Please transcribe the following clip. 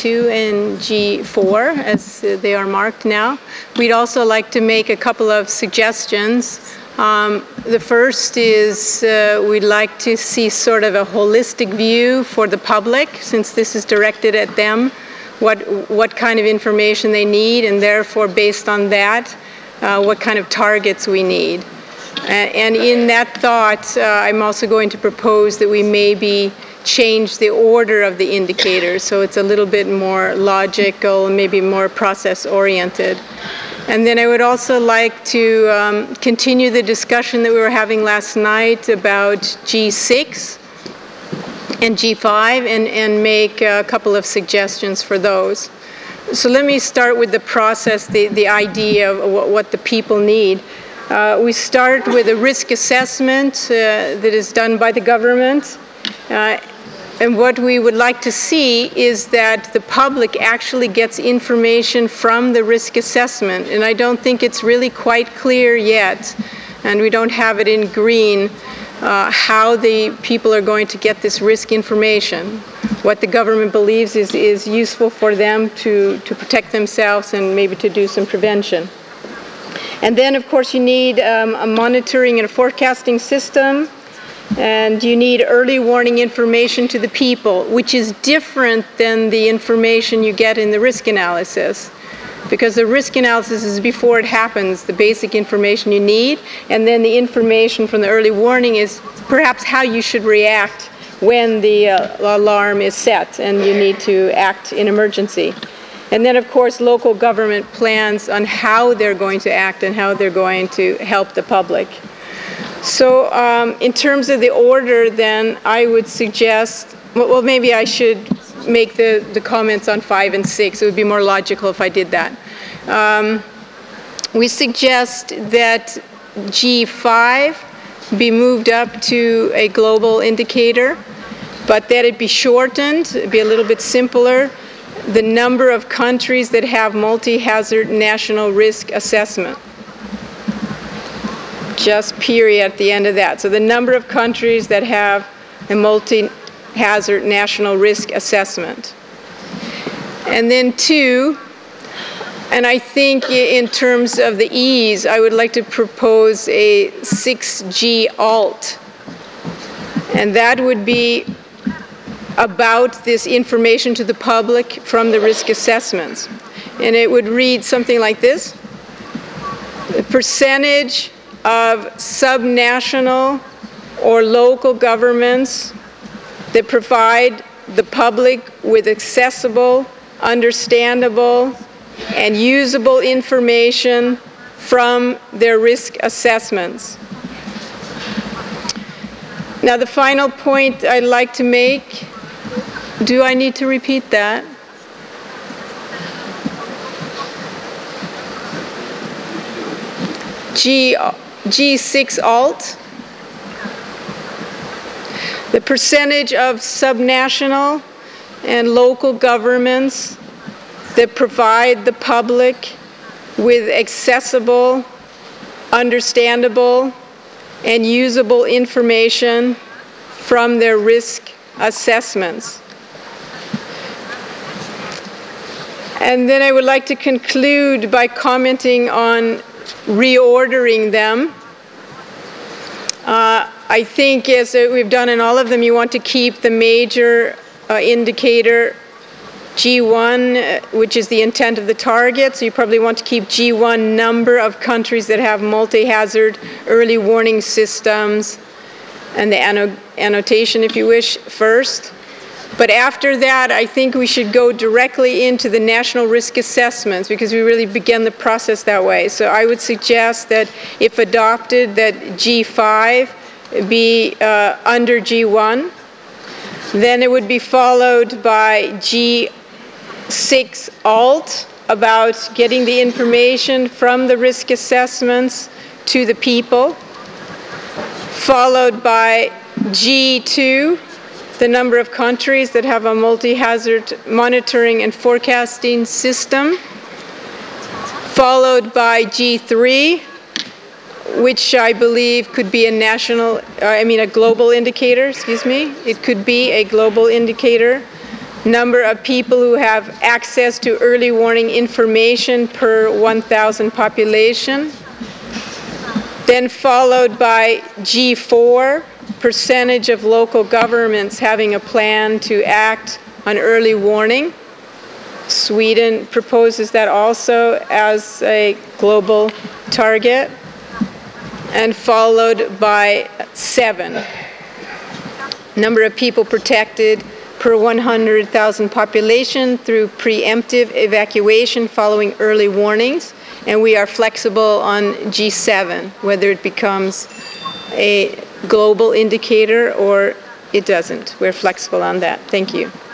G2 and G4 as they are marked now. We'd also like to make a couple of suggestions. The first is we'd like to see sort of a holistic view for the public, since this is directed at them, what kind of information they need, and therefore based on that, what kind of targets we need. And in that thought, I'm also going to propose that we maybe change the order of the indicators so it's a little bit more logical, maybe more process-oriented. And then I would also like to continue the discussion that we were having last night about G6 and G5 and make a couple of suggestions for those. So let me start with the process, the idea of what the people need. We start with a risk assessment that is done by the government. And what we would like to see is that the public actually gets information from the risk assessment. And I don't think it's really quite clear yet, and we don't have it in green, how the people are going to get this risk information. What the government believes is useful for them to protect themselves and maybe to do some prevention. And then, of course, you need a monitoring and a forecasting system. And you need early warning information to the people, which is different than the information you get in the risk analysis. Because the risk analysis is before it happens, the basic information you need, and then the information from the early warning is perhaps how you should react when the alarm is set and you need to act in emergency. And then, of course, local government plans on how they're going to act and how they're going to help the public. So in terms of the order, then, I would suggest, well, maybe I should make the comments on 5 and 6. It would be more logical if I did that. We suggest that G5 be moved up to a global indicator, but that it be shortened, be a little bit simpler. The number of countries that have multi-hazard national risk assessment. Just period at the end of that. So the number of countries that have a multi-hazard national risk assessment. And then 2, and I think in terms of the E's, I would like to propose a 6G alt. And that would be about this information to the public from the risk assessments. And it would read something like this. The percentage of subnational or local governments that provide the public with accessible, understandable, and usable information from their risk assessments. Now, the final point I'd like to make, do I need to repeat that? G6 alt, the percentage of subnational and local governments that provide the public with accessible, understandable, and usable information from their risk assessments. And then I would like to conclude by commenting on reordering them. I think, as we've done in all of them, you want to keep the major indicator G1, which is the intent of the target. So you probably want to keep G1 number of countries that have multi-hazard early warning systems and the annotation, if you wish, first. But after that, I think we should go directly into the national risk assessments because we really began the process that way. So I would suggest that if adopted, that G5 be under G1. Then it would be followed by G6 alt about getting the information from the risk assessments to the people. Followed by G2, the number of countries that have a multi-hazard monitoring and forecasting system, followed by G3, which I believe could be a global indicator, excuse me. It could be a global indicator. number of people who have access to early warning information per 1,000 population. Then followed by G4, percentage of local governments having a plan to act on early warning. Sweden proposes that also as a global target. And followed by 7, number of people protected per 100,000 population through preemptive evacuation following early warnings. And we are flexible on G7, whether it becomes a global indicator or it doesn't. We're flexible on that. Thank you.